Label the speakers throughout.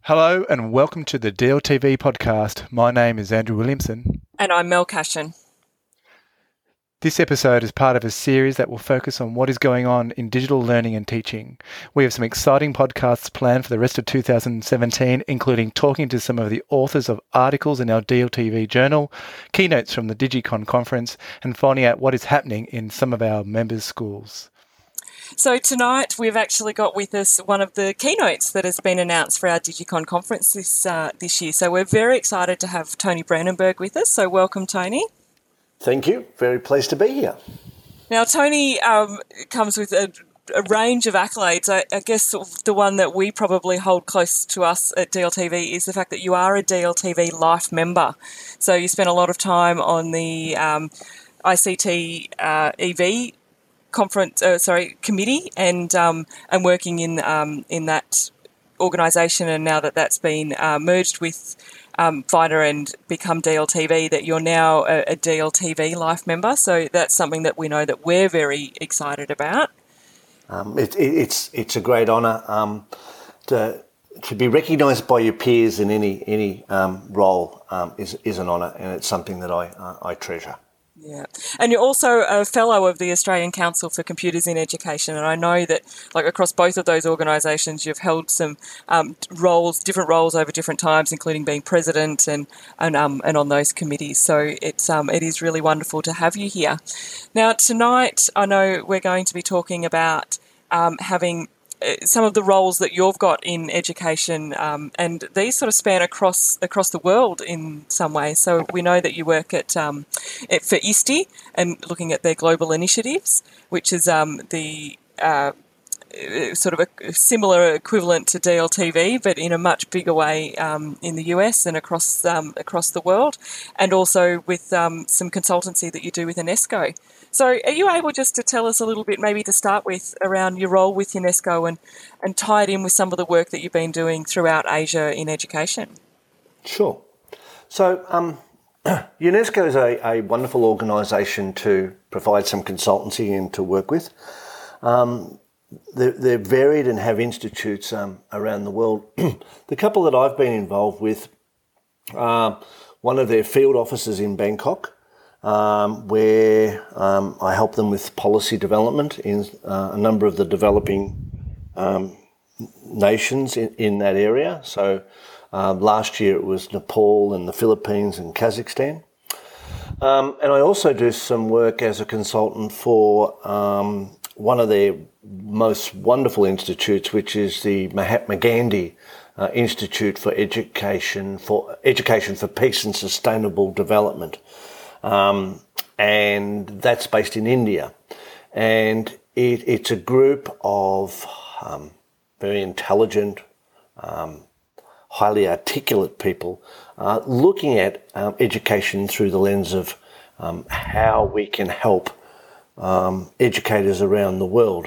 Speaker 1: Hello and welcome to the DLTV podcast. My name is Andrew Williamson.
Speaker 2: And I'm Mel Cashin.
Speaker 1: This episode is part of a series that will focus on what is going on in digital learning and teaching. We have some exciting podcasts planned for the rest of 2017, including talking to some of the authors of articles in our DLTV journal, keynotes from the DigiCon conference, and finding out what is happening in some of our members' schools.
Speaker 2: So tonight we've actually got with us one of the keynotes that has been announced for our DigiCon conference this year. So we're very excited to have Tony Brandenburg with us. So welcome, Tony.
Speaker 3: Thank you. Very pleased to be here.
Speaker 2: Now, Tony comes with a range of accolades. I guess the one that we probably hold close to us at DLTV is the fact that you are a DLTV Life member. So you spent a lot of time on the ICT EV committee and working in that organisation, and now that that's been merged with Vita and become DLTV, that you're now a DLTV Life member. So that's something that we know that we're very excited about.
Speaker 3: It's a great honour to be recognised by your peers in any role is an honour, and it's something that I treasure.
Speaker 2: Yeah, and you're also a fellow of the Australian Council for Computers in Education, and I know that, like, across both of those organisations, you've held some different roles over different times, including being president and on those committees. So it is really wonderful to have you here. Now tonight, I know we're going to be talking about having some of the roles that you've got in education, and these sort of span across the world in some way. So we know that you work for ISTE and looking at their global initiatives, which is the sort of a similar equivalent to DLTV, but in a much bigger way in the US and across the world, and also with some consultancy that you do with UNESCO. So are you able just to tell us a little bit, maybe to start with, around your role with UNESCO and tie it in with some of the work that you've been doing throughout Asia in education? Sure.
Speaker 3: So UNESCO is a wonderful organisation to provide some consultancy and to work with. They're varied and have institutes around the world. The couple that I've been involved with, one of their field offices in Bangkok, where I help them with policy development in a number of the developing nations in that area. So last year it was Nepal and the Philippines and Kazakhstan. And I also do some work as a consultant for one of their most wonderful institutes, which is the Mahatma Gandhi Institute for Education for Peace and Sustainable Development. And that's based in India. And it's a group of very intelligent, highly articulate people looking at education through the lens of how we can help educators around the world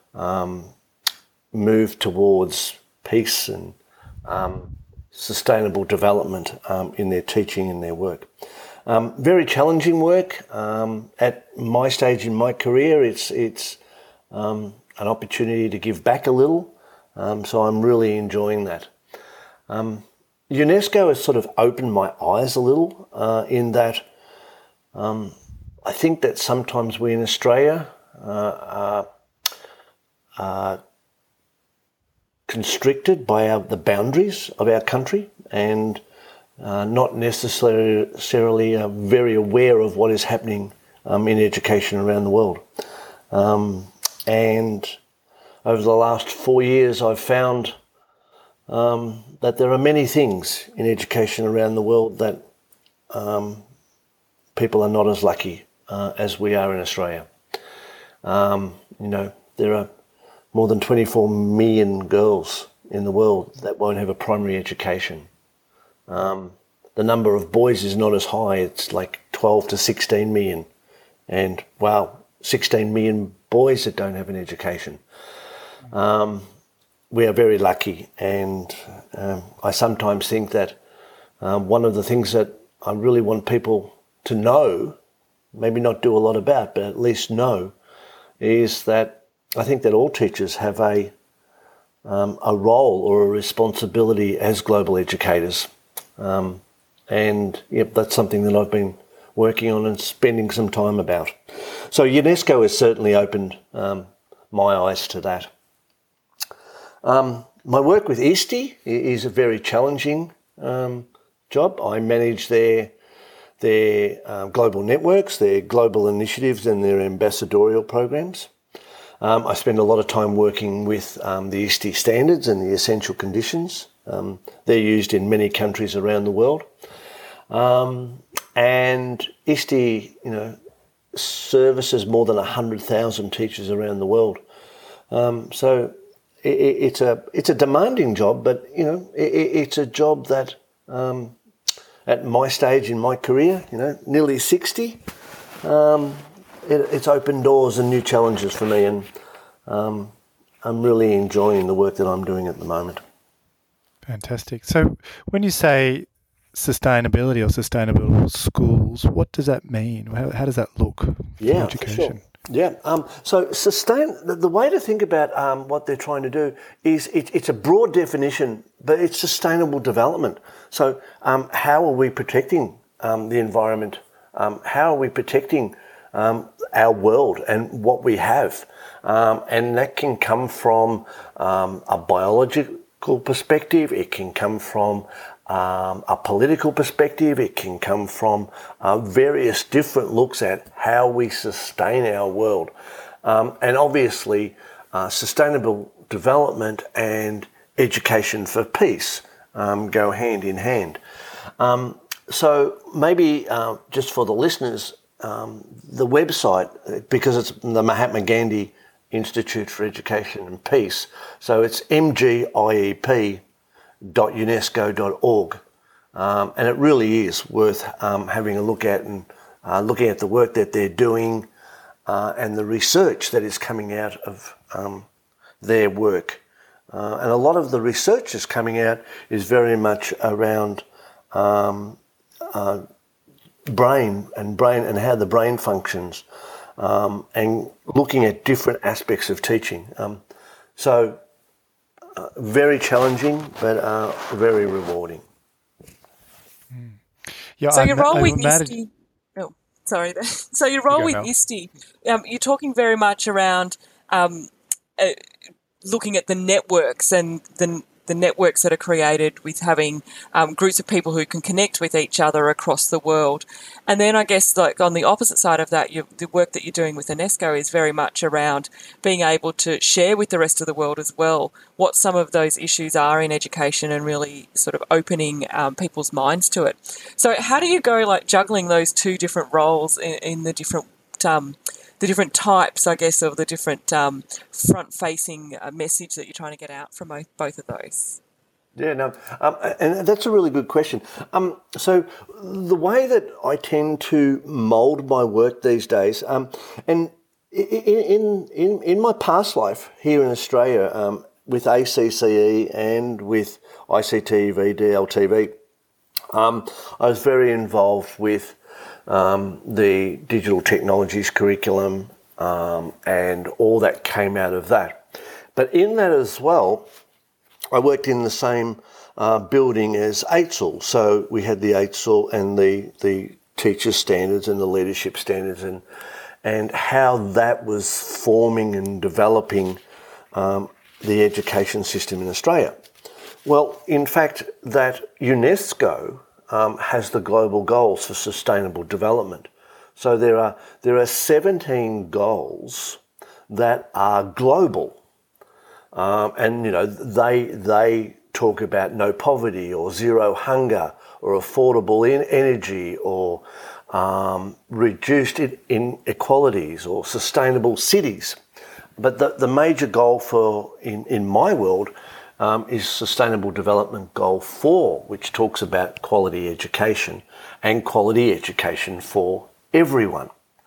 Speaker 3: move towards peace and sustainable development in their teaching and their work. Very challenging work. At my stage in my career, it's an opportunity to give back a little. So I'm really enjoying that. UNESCO has sort of opened my eyes a little in that I think that sometimes we in Australia are constricted by the boundaries of our country and not necessarily very aware of what is happening in education around the world. And over the last 4 years, I've found that there are many things in education around the world that people are not as lucky as we are in Australia. There are more than 24 million girls in the world that won't have a primary education. The number of boys is not as high. It's like 12 to 16 million. And wow, 16 million boys that don't have an education. We are very lucky. And I sometimes think that one of the things that I really want people to know, maybe not do a lot about, but at least know, is that I think that all teachers have a a role or a responsibility as global educators. And that's something that I've been working on and spending some time about. So UNESCO has certainly opened my eyes to that. My work with ISTE is a very challenging job. I manage their global networks, their global initiatives and their ambassadorial programs. I spend a lot of time working with the ISTE standards and the essential conditions. They're used in many countries around the world. And ISTE, services more than 100,000 teachers around the world. So it's a demanding job, but it's a job that at my stage in my career, nearly 60, it's opened doors and new challenges for me, and I'm really enjoying the work that I'm doing at the moment.
Speaker 1: Fantastic. So when you say sustainability or sustainable schools, what does that mean? How does that look for education?
Speaker 3: For sure. Yeah. So the way to think about what they're trying to do is it's a broad definition, but it's sustainable development. So how are we protecting the environment? How are we protecting our world and what we have? And that can come from a biological perspective. It can come from a political perspective. It can come from various different looks at how we sustain our world. And obviously, sustainable development and education for peace go hand in hand. So maybe just for the listeners, the website, because it's the Mahatma Gandhi Institute for Education and Peace, so it's mgiep.unesco.org, and it really is worth having a look at and looking at the work that they're doing and the research that is coming out of their work. And a lot of the research that's coming out is very much around brain and how the brain functions, and looking at different aspects of teaching. So very challenging, but very rewarding.
Speaker 1: Yeah,
Speaker 2: so your role with ISTE. Oh, sorry. So your role with ISTE, you're talking very much around looking at the networks and the networks that are created with having groups of people who can connect with each other across the world. And then I guess like on the opposite side of that, the work that you're doing with UNESCO is very much around being able to share with the rest of the world as well what some of those issues are in education and really sort of opening people's minds to it. So how do you go like juggling those two different roles in the different types, I guess, of the different front-facing message that you're trying to get out from both of those?
Speaker 3: Yeah, no, and that's a really good question. So the way that I tend to mould my work these days, and in my past life here in Australia, with ACCE and with ICTV, DLTV, I was very involved with the digital technologies curriculum and all that came out of that. But in that as well, I worked in the same building as AITSL. So we had the AITSL and the teacher standards and the leadership standards and how that was forming and developing the education system in Australia. Well, in fact, that UNESCO has the global goals for sustainable development. So there are 17 goals that are global, and they talk about no poverty or zero hunger or affordable energy or reduced inequalities or sustainable cities. But the major goal in my world is Sustainable Development Goal 4, which talks about quality education and quality education for everyone.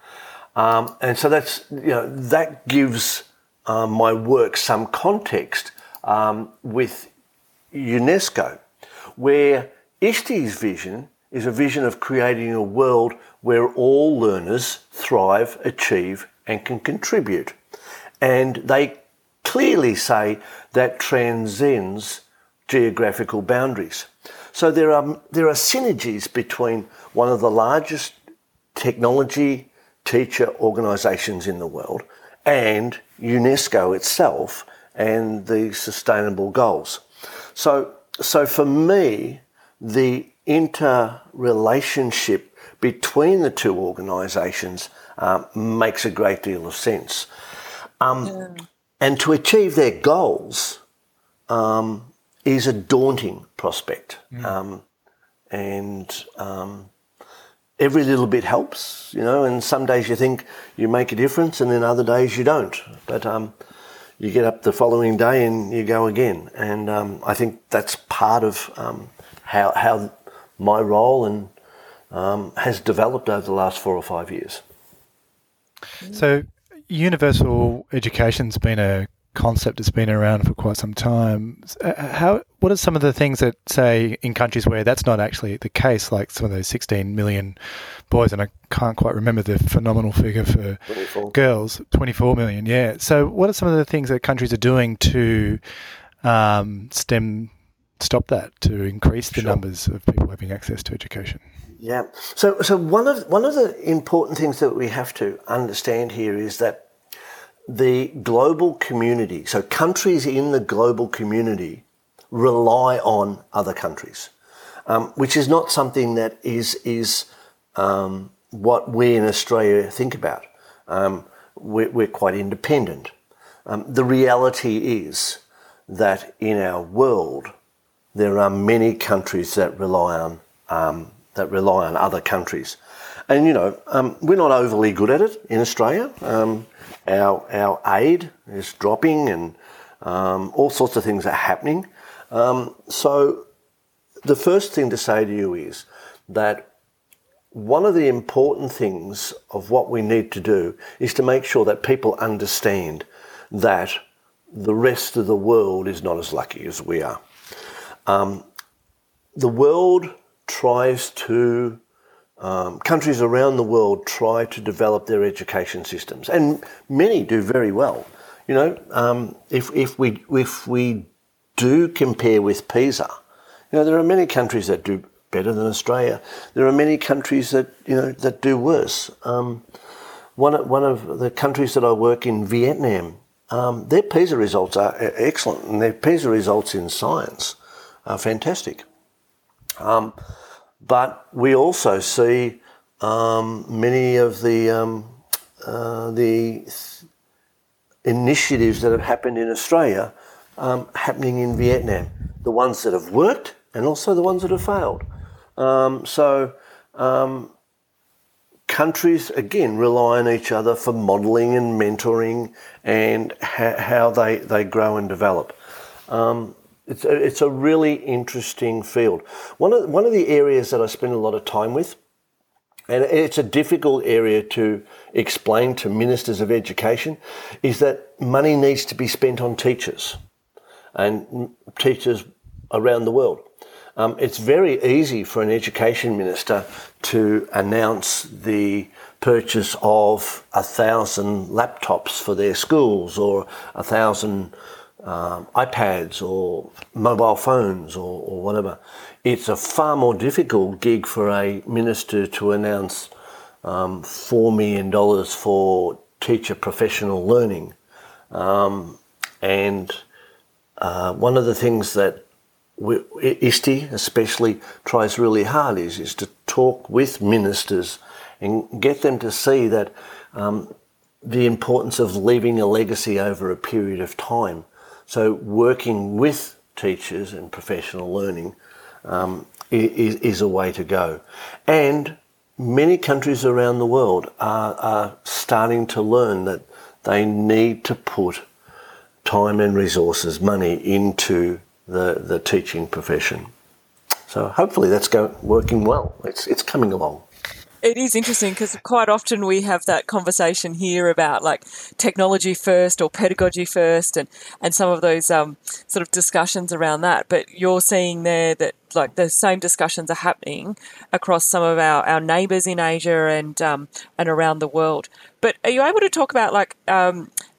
Speaker 3: And so that gives my work some context with UNESCO, where ISTE's vision is a vision of creating a world where all learners thrive, achieve, and can contribute. And they clearly say that transcends geographical boundaries. So there are synergies between one of the largest technology teacher organisations in the world and UNESCO itself and the sustainable goals. So for me, the interrelationship between the two organisations makes a great deal of sense. And to achieve their goals is a daunting prospect. Every little bit helps, and some days you think you make a difference and then other days you don't. But you get up the following day and you go again. And I think that's part of how my role has developed over the last 4 or 5 years.
Speaker 1: So universal education's been a concept that's been around for quite some time. What are some of the things that, say, in countries where that's not actually the case, like some of those 16 million boys, and I can't quite remember the phenomenal figure for
Speaker 3: 24.
Speaker 1: Girls, 24 million, yeah. So what are some of the things that countries are doing to stop that, to increase the numbers of people having access to education?
Speaker 3: Yeah. So one of the important things that we have to understand here is that the global community, so countries in the global community, rely on other countries, which is not something that is what we in Australia think about. We're quite independent. The reality is that in our world, there are many countries that rely on other countries, and we're not overly good at it in Australia. Our aid is dropping, and all sorts of things are happening. So the first thing to say to you is that one of the important things of what we need to do is to make sure that people understand that the rest of the world is not as lucky as we are. The world tries to countries around the world try to develop their education systems, and many do very well. If we do compare with PISA, there are many countries that do better than Australia. There are many countries that that do worse. One of the countries that I work in, Vietnam, their PISA results are excellent, and their PISA results in science are fantastic. But we also see many of the initiatives that have happened in Australia happening in Vietnam, the ones that have worked and also the ones that have failed. Countries, again, rely on each other for modelling and mentoring and how they grow and develop. It's a really interesting field. One of the areas that I spend a lot of time with, and it's a difficult area to explain to ministers of education, is that money needs to be spent on teachers and teachers around the world. It's very easy for an education minister to announce the purchase of 1,000 laptops for their schools, or 1,000 iPads or mobile phones or whatever. It's a far more difficult gig for a minister to announce $4 million for teacher professional learning. And one of the things that ISTE especially tries really hard is to talk with ministers and get them to see that the importance of leaving a legacy over a period of time. So working with teachers and professional learning is a way to go. And many countries around the world are starting to learn that they need to put time and resources, money, into the teaching profession. So hopefully that's working well. It's coming along.
Speaker 2: It is interesting because quite often we have that conversation here about like technology first or pedagogy first, and some of those sort of discussions around that. But you're seeing there that like the same discussions are happening across some of our neighbours in Asia and around the world. But are you able to talk about like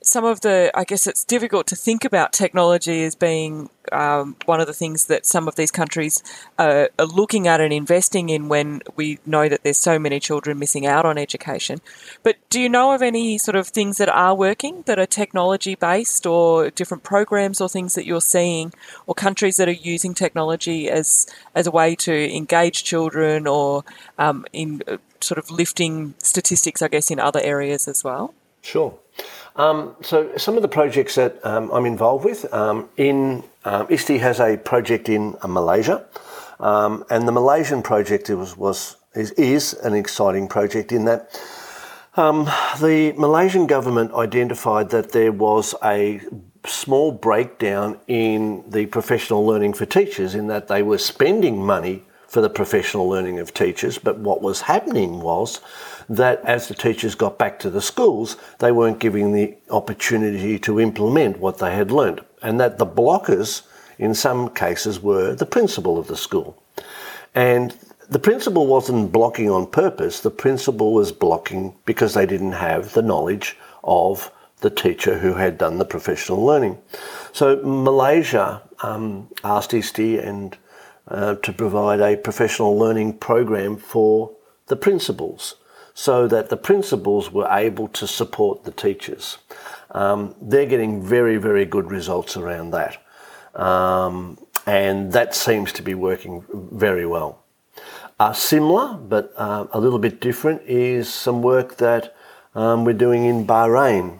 Speaker 2: some of the, I guess it's difficult to think about technology as being one of the things that some of these countries are looking at and investing in when we know that there's so many children missing out on education. But do you know of any sort of things that are working, that are technology-based, or different programs or things that you're seeing, or countries that are using technology as a way to engage children, or in sort of lifting statistics, I guess, in other areas as well?
Speaker 3: Sure. So some of the projects that I'm involved with, ISTE has a project in Malaysia, and the Malaysian project is an exciting project in that the Malaysian government identified that there was a small breakdown in the professional learning for teachers, in that they were spending money for the professional learning of teachers, but what was happening was that as the teachers got back to the schools, they weren't giving the opportunity to implement what they had learnt, and that the blockers in some cases were the principal of the school. And the principal wasn't blocking on purpose, the principal was blocking because they didn't have the knowledge of the teacher who had done the professional learning. So Malaysia asked ISTE and to provide a professional learning program for the principals, so that the principals were able to support the teachers. They're getting very, very good results around that. And that seems to be working very well. Similar, but a little bit different, is some work that we're doing in Bahrain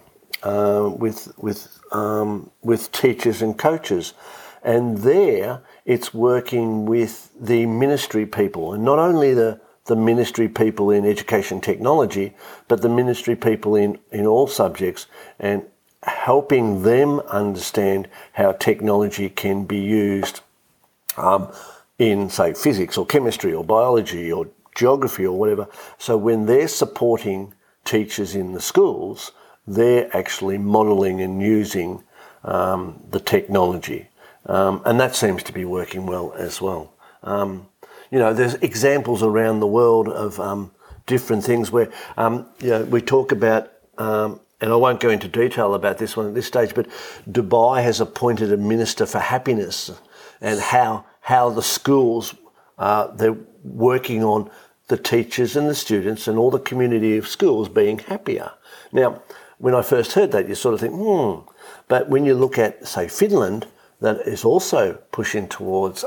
Speaker 3: with teachers and coaches. And there it's working with the ministry people, and not only the ministry people in education technology, but the ministry people in all subjects, and helping them understand how technology can be used in, say, physics or chemistry or biology or geography or whatever. So when they're supporting teachers in the schools, they're actually modelling and using the technology. And that seems to be working well as well. There's examples around the world of different things where, we talk about, and I won't go into detail about this one at this stage, but Dubai has appointed a Minister for Happiness, and how the schools, they're working on the teachers and the students and all the community of schools being happier. Now, when I first heard that, you sort of think, but when you look at, say, Finland, that is also pushing towards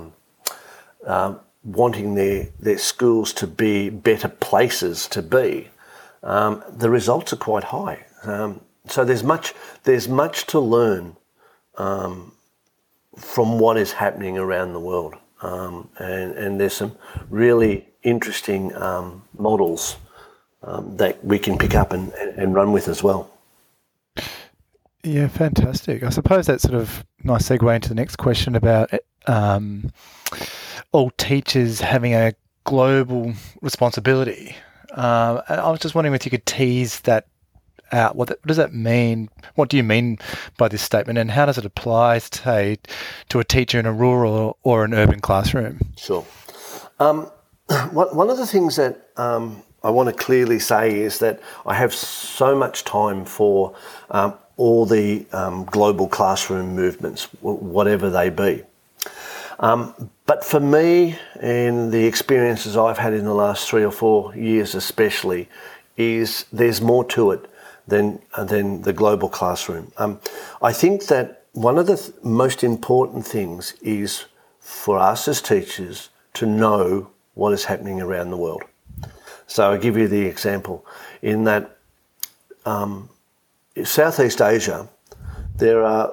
Speaker 3: wanting their schools to be better places to be, the results are quite high. So there's much to learn from what is happening around the world, and there's some really interesting models that we can pick up and run with as well.
Speaker 1: Yeah, fantastic. I suppose that's sort of nice segue into the next question about all teachers having a global responsibility. And I was just wondering if you could tease that out. What does that mean? What do you mean by this statement, and how does it apply, say, to a teacher in a rural or an urban classroom?
Speaker 3: Sure. One of the things that I want to clearly say is that I have so much time for all the global classroom movements, whatever they be. But for me, and the experiences I've had in the last 3 or 4 years especially, is there's more to it than the global classroom. I think that one of the most important things is for us as teachers to know what is happening around the world. So I'll give you the example in that Southeast Asia, there are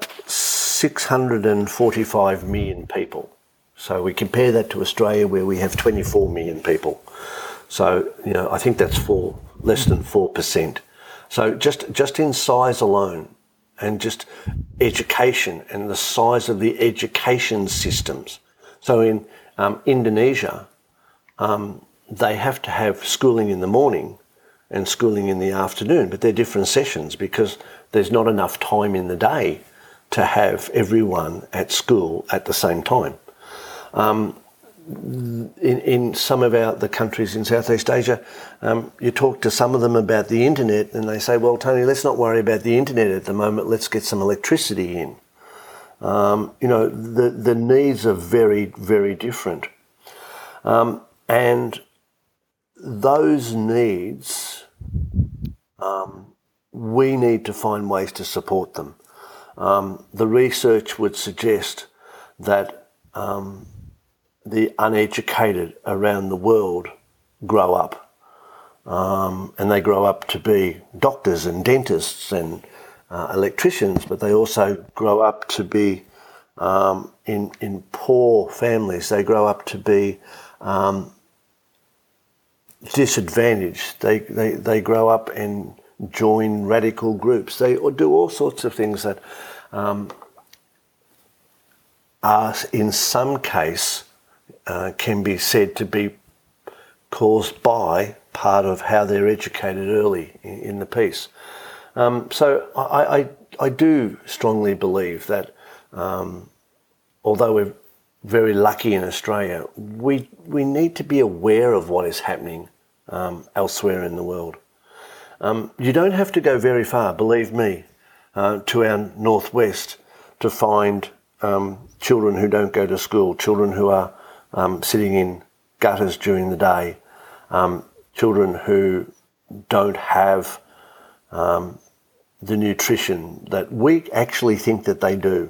Speaker 3: 645 million people. So we compare that to Australia, where we have 24 million people. So, I think that's less than 4%. So just in size alone, and just education and the size of the education systems. So in Indonesia, they have to have schooling in the morning and schooling in the afternoon, but they're different sessions because there's not enough time in the day to have everyone at school at the same time. in some of the countries in Southeast Asia, you talk to some of them about the internet and they say, well, Tony, let's not worry about the internet at the moment, let's get some electricity in. The needs are very, very different. And those needs, we need to find ways to support them. The research would suggest that the uneducated around the world grow up, and they grow up to be doctors and dentists and electricians, but they also grow up to be in poor families. They grow up to be disadvantaged. They grow up and join radical groups. They do all sorts of things that are, in some case, can be said to be caused by part of how they're educated early in the piece. So I do strongly believe that although we're very lucky in Australia, we need to be aware of what is happening elsewhere in the world. You don't have to go very far, believe me, to our northwest to find children who don't go to school, children who are sitting in gutters during the day, children who don't have the nutrition that we actually think that they do.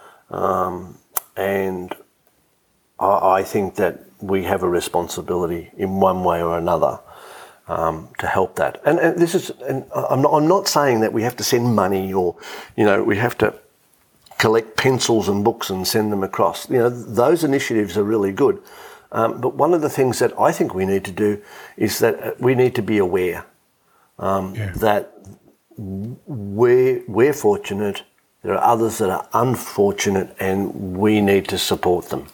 Speaker 3: And I think that we have a responsibility in one way or another to help that. And this is, and I'm not saying that we have to send money or, we have to collect pencils and books and send them across. Those initiatives are really good. But one of the things that I think we need to do is that we need to be aware that we're fortunate, there are others that are unfortunate, and we need to support them.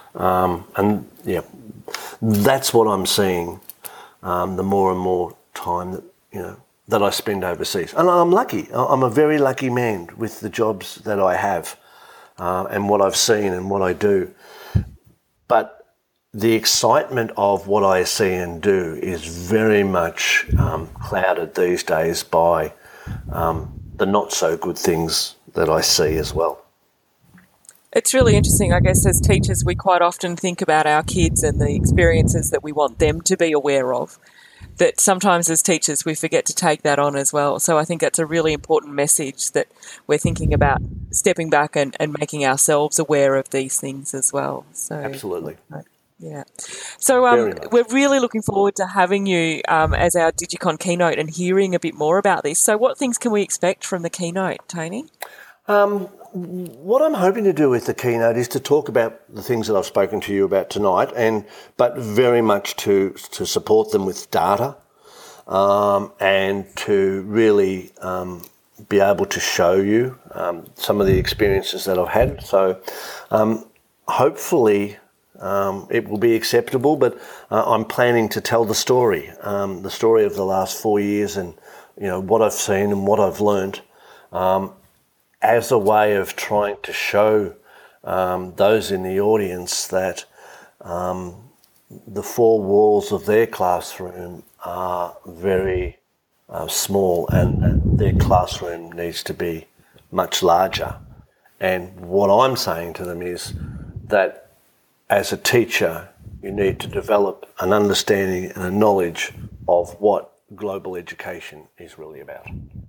Speaker 3: That's what I'm seeing the more and more time that I spend overseas. And I'm lucky. I'm a very lucky man with the jobs that I have and what I've seen and what I do. But the excitement of what I see and do is very much clouded these days by the not so good things that I see as well.
Speaker 2: It's really interesting. I guess as teachers, we quite often think about our kids and the experiences that we want them to be aware of. That sometimes as teachers, we forget to take that on as well. So I think that's a really important message, that we're thinking about stepping back and making ourselves aware of these things as well. So
Speaker 3: absolutely.
Speaker 2: Yeah. So we're really looking forward to having you as our Digicon keynote and hearing a bit more about this. So what things can we expect from the keynote, Tony?
Speaker 3: What I'm hoping to do with the keynote is to talk about the things that I've spoken to you about tonight, but very much to support them with data and to really be able to show you some of the experiences that I've had. So hopefully it will be acceptable, but I'm planning to tell the story of the last 4 years and what I've seen and what I've learned. As a way of trying to show those in the audience that the four walls of their classroom are very small and their classroom needs to be much larger. And what I'm saying to them is that as a teacher, you need to develop an understanding and a knowledge of what global education is really about.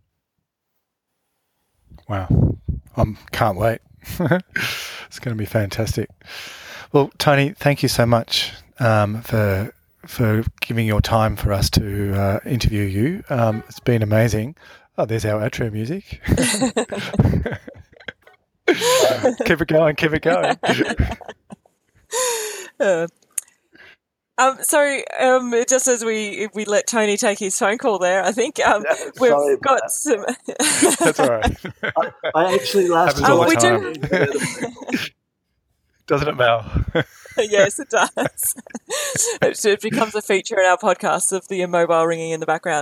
Speaker 1: Wow. Can't wait. It's going to be fantastic. Well, Tony, thank you so much for giving your time for us to interview you. It's been amazing. Oh, there's our outro music. Keep it going, keep it going.
Speaker 2: Just as we let Tony take his phone call there, I think we've got some.
Speaker 1: That's all right.
Speaker 3: I actually last
Speaker 1: we do. Doesn't it, Mel?
Speaker 2: Yes, it does. It becomes a feature in our podcast of the mobile ringing in the background.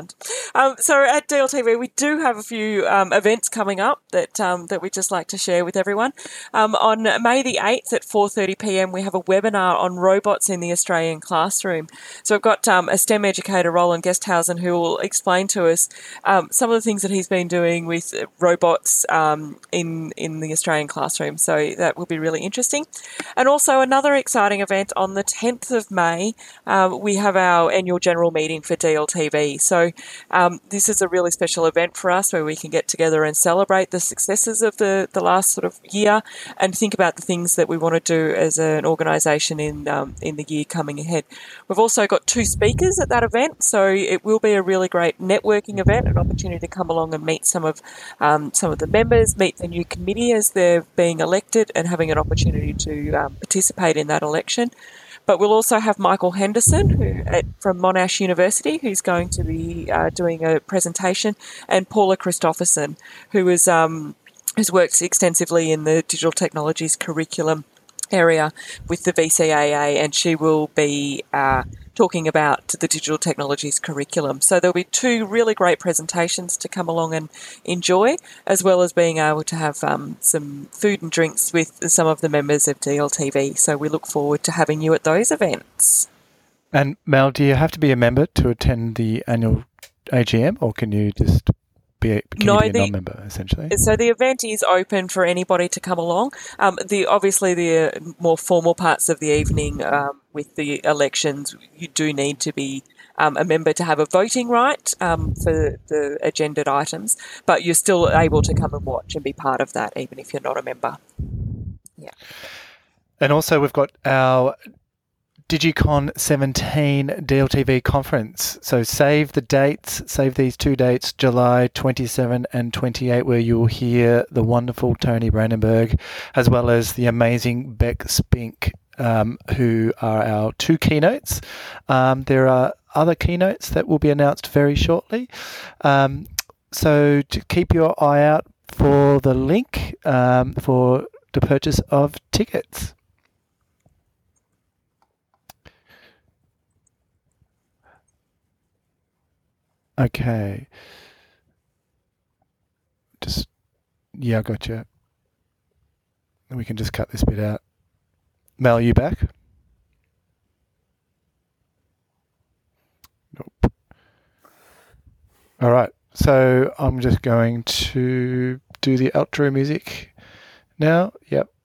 Speaker 2: So at DLTV, we do have a few events coming up that we'd just like to share with everyone. On May the 8th at 4:30 p.m, we have a webinar on robots in the Australian classroom. So we've got a STEM educator, Roland Guesthausen, who will explain to us some of the things that he's been doing with robots in the Australian classroom. So that will be really interesting. And also another exciting event on the 10th of May, we have our annual general meeting for DLTV. So this is a really special event for us where we can get together and celebrate the successes of the last sort of year and think about the things that we want to do as an organisation in the year coming ahead. We've also got 2 speakers at that event, so it will be a really great networking event, an opportunity to come along and meet some of the members, meet the new committee as they're being elected and having an opportunity to participate in that election. But we'll also have Michael Henderson from Monash University, who's going to be doing a presentation, and Paula Christopherson, who has worked extensively in the digital technologies curriculum area with the VCAA, and she will be talking about the digital technologies curriculum. So there'll be 2 really great presentations to come along and enjoy, as well as being able to have some food and drinks with some of the members of DLTV. So we look forward to having you at those events.
Speaker 1: And Mel, do you have to be a member to attend the annual AGM, or can you just be a non-member, essentially?
Speaker 2: So the event is open for anybody to come along. Obviously the more formal parts of the evening with the elections, you do need to be a member to have a voting right for the agendaed items, but you're still able to come and watch and be part of that, even if you're not a member. Yeah.
Speaker 1: And also we've got our DigiCon 17 DLTV conference. So save the dates, save these 2 dates, July 27 and 28, where you'll hear the wonderful Tony Brandenburg, as well as the amazing Beck Spink, who are our 2 keynotes. There are other keynotes that will be announced very shortly. So to keep your eye out for the link for the purchase of tickets. Okay. I gotcha. We can just cut this bit out. Mel, are you back? Nope. All right. So I'm just going to do the outro music now. Yep.